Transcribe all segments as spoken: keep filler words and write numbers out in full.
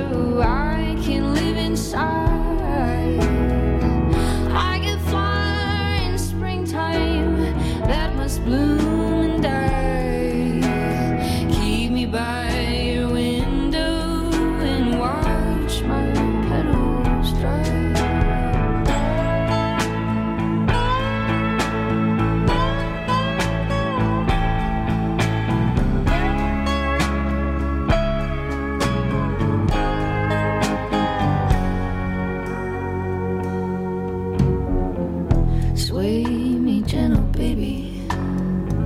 so I can live inside. I could fly in springtime, that must bloom and die. Keep me by your window and watch my petals dry. Sway me gentle, baby.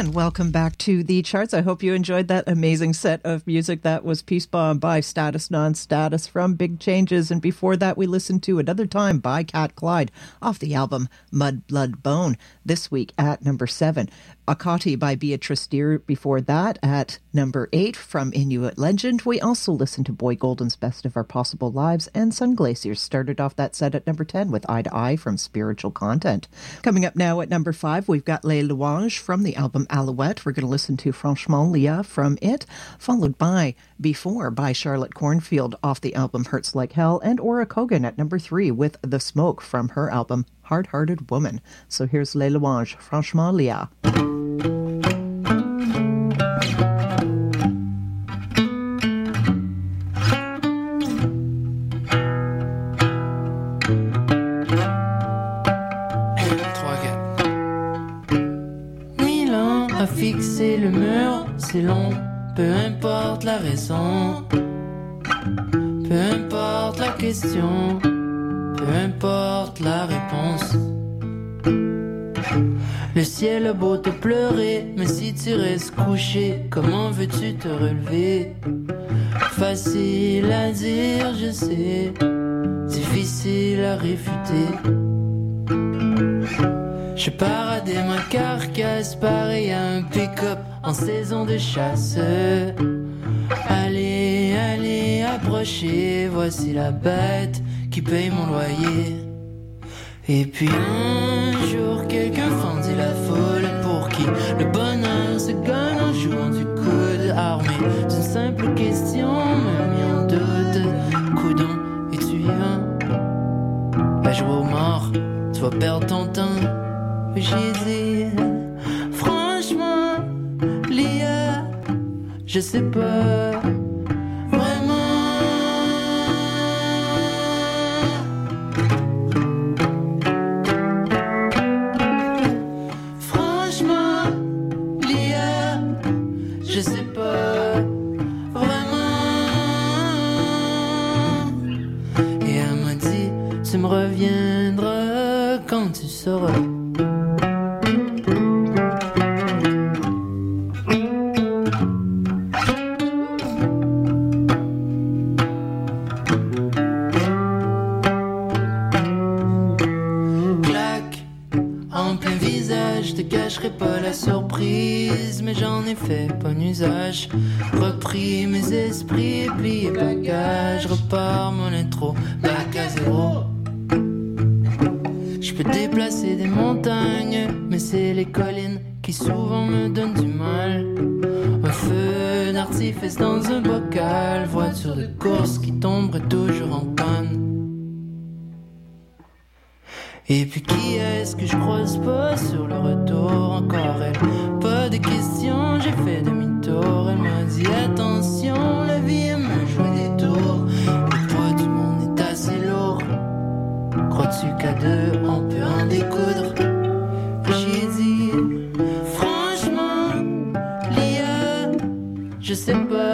And welcome back to the charts. I hope you enjoyed that amazing set of music. That was Peace Bomb by Status Non-Status from Big Changes. And before that, we listened to Another Time by Cat Clyde off the album Mud, Blood, Bone. This week at number seven. Akati by Beatrice Deer before that at number eight from Inuit Legend. We also listened to Boy Golden's Best of Our Possible Lives, and Sun Glaciers started off that set at number ten with Eye to Eye from Spiritual Content. Coming up now at number five, we've got Les Louanges from the album Alouette. We're going to listen to Franchement Lia from it, followed by Before by Charlotte Cornfield off the album Hurts Like Hell, and Ora Kogan at number three with The Smoke from her album Hard-Hearted Woman. So here's Les Louanges, Franchement Lia. Fixer le mur, c'est long, peu importe la raison, peu importe la question, peu importe la réponse. Le ciel a beau te pleurer, mais si tu restes couché, comment veux-tu te relever? Facile à dire, je sais, difficile à réfuter. Je paradais ma carcasse pareil à un pick-up en saison de chasse. Allez, allez, approchez, voici la bête qui paye mon loyer. Et puis un jour quelqu'un fendit la foule pour qui le bonheur se gagne en jouant du coude, armé d'une simple question me mis en doute. Coudon, es-tu vivant? Va jouer au mort, tu vas perdre ton temps. J'ai dit, franchement, Lia, je sais pas vraiment. Franchement, Lia, je sais pas vraiment. Et elle m'a dit, tu me reviendras quand tu sauras. Pas la surprise, mais j'en ai fait bon usage. Repris mes esprits, plié bagages, repars mon intro, bac à zéro. Je peux déplacer des montagnes, mais c'est les collines qui souvent me donnent du mal. Un feu d'artifice dans un bocal, voiture de course qui tomberait toujours en panne. Et puis qui est-ce que je croise pas sur le retour? Encore elle, pas de questions, j'ai fait demi-tour. Elle m'a dit attention, la vie elle me joue des tours. Le poids du monde est assez lourd. Crois-tu qu'à deux on peut en découdre? J'ai dit franchement, Lia, je sais pas.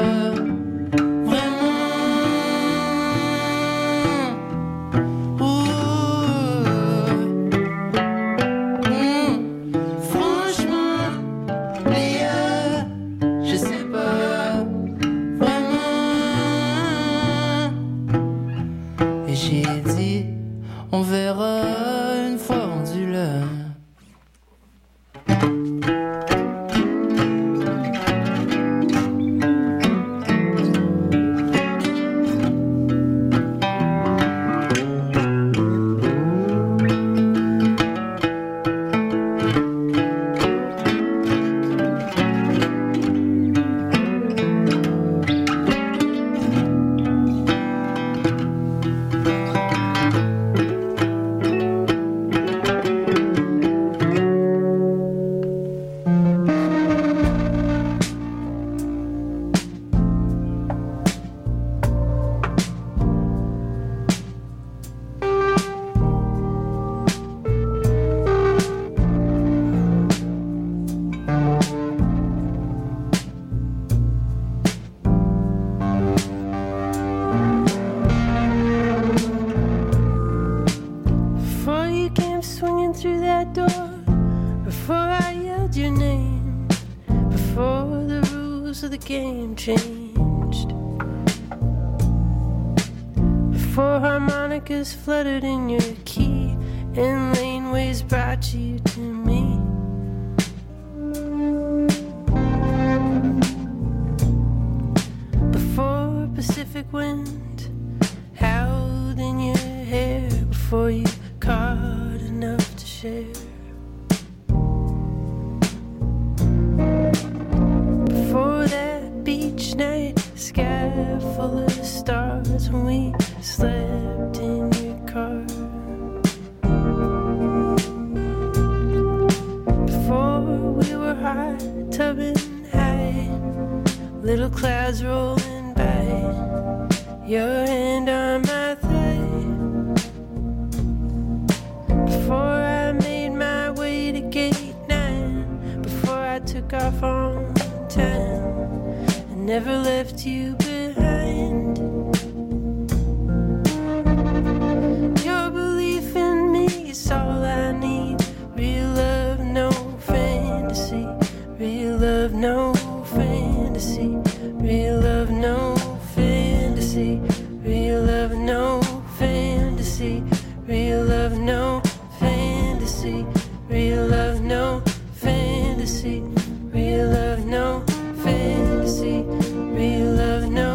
rules of the game changed. Before harmonicas fluttered in your key and laneways brought you to me. Before Pacific wind howled in your hair, before you caught enough to share. Before that beach night, sky full of stars when we slept in your car. Before we were hot tubbing high, little clouds rolling by, your hand on my thigh. Before I made my way to gate nine, before I took off on time and never left you behind. Your belief in me is all I need. Real love, no fantasy. Real love, no fantasy. Real love, no fantasy. Real love, no fantasy. Real love, no fantasy. Real love, no fantasy. Real love, no fantasy. Real love, no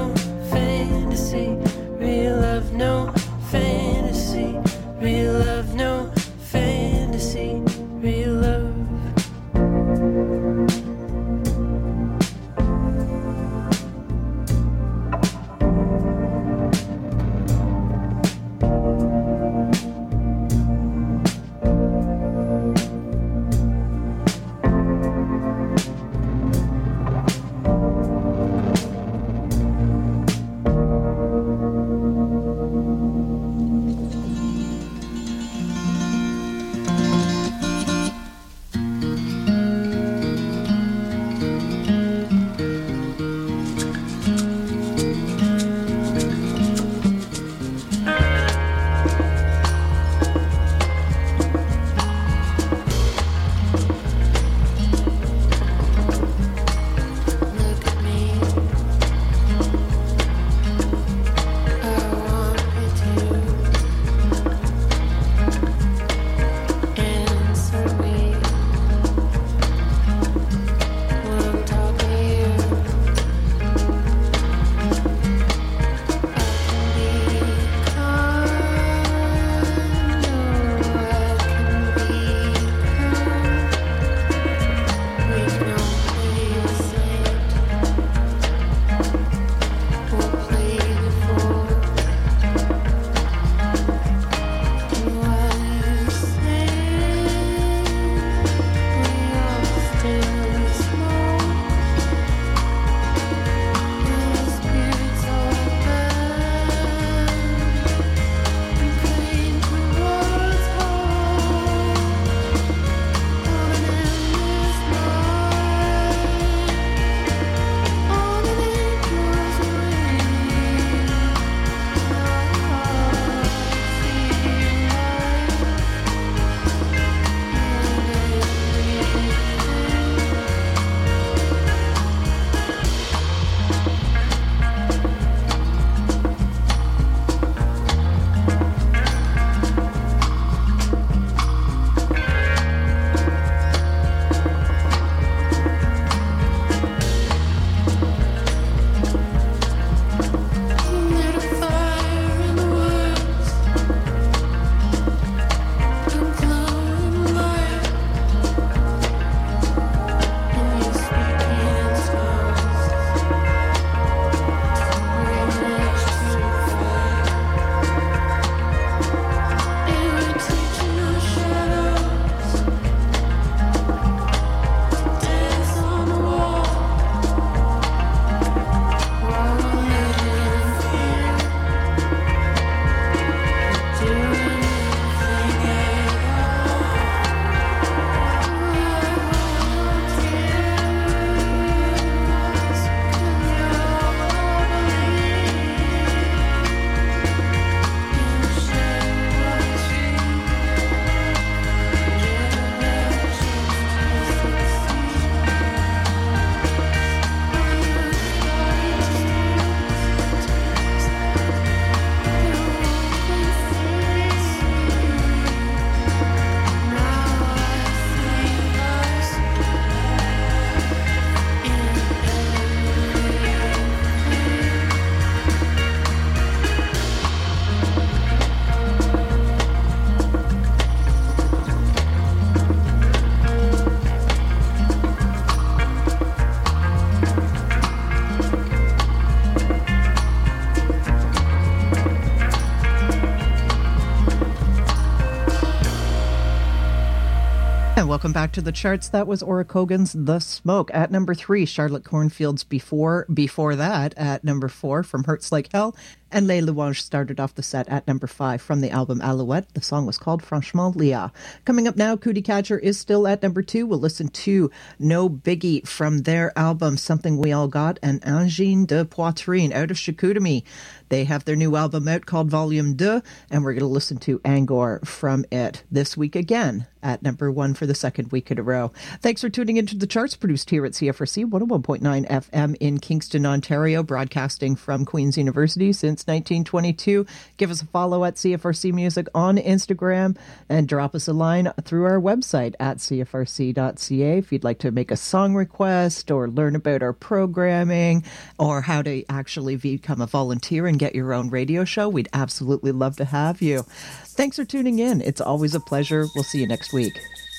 welcome back to the charts. That was Orakogan's The Smoke. At number three, Charlotte Cornfield's Before. Before that, at number four, From Hurts Like Hell. And Les Louanges started off the set at number five from the album Alouette. The song was called Franchement Lia. Coming up now, Cootie Catcher is still at number two. We'll listen to No Biggie from their album Something We All Got and Angine de Poitrine out of Chicoutimi. They have their new album out called Volume two, and we're going to listen to Angor from it this week again at number one for the second week in a row. Thanks for tuning into the charts, produced here at C F R C one oh one point nine F M in Kingston, Ontario, broadcasting from Queen's University since nineteen twenty-two. Give us a follow at C F R C Music on Instagram and drop us a line through our website at c f r c dot c a if you'd like to make a song request or learn about our programming or how to actually become a volunteer and get your own radio show. We'd absolutely love to have you. Thanks for tuning in. It's always a pleasure. We'll see you next week.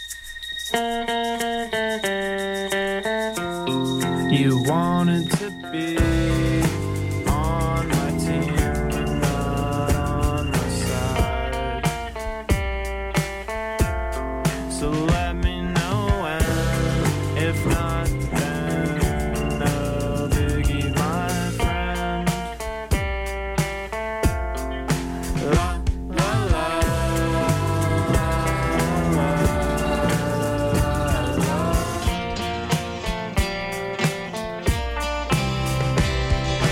You wanted to be on my team, but not on my side. So let me know when, if not then, no biggie, my friend. La, la, la, la, la, la.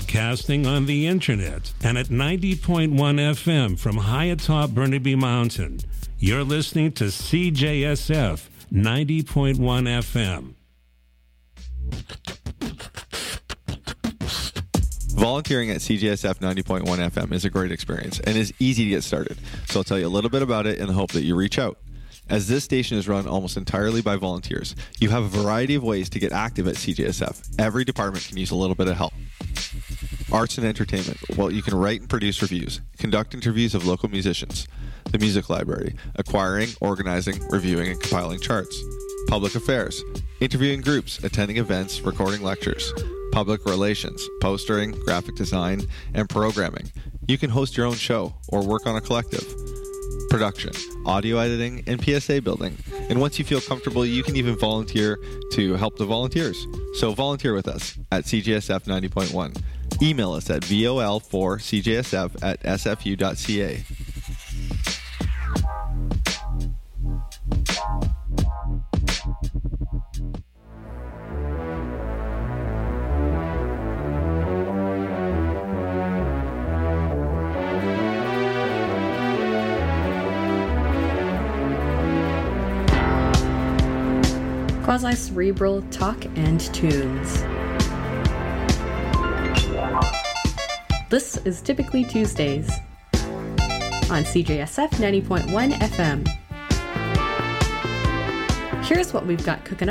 broadcasting on the internet and at ninety point one F M from high atop Burnaby Mountain. You're listening to C J S F ninety point one F M. Volunteering at C J S F ninety point one F M is a great experience and is easy to get started. So I'll tell you a little bit about it in the hope that you reach out. As this station is run almost entirely by volunteers, you have a variety of ways to get active at C J S F. Every department can use a little bit of help. Arts and entertainment. Well, you can write and produce reviews, conduct interviews of local musicians. The music library. Acquiring, organizing, reviewing, and compiling charts. Public affairs. Interviewing groups, attending events, recording lectures. Public relations, postering, graphic design, and programming. You can host your own show or work on a collective. Production, audio editing, and P S A building. And once you feel comfortable, you can even volunteer to help the volunteers. So volunteer with us at C J S F ninety point one. Email us at V O L four C J S F at S F U dot C A. Quasi-cerebral talk and tunes. This is Typically Tuesdays on C J S F ninety point one F M. Here's what we've got cooking up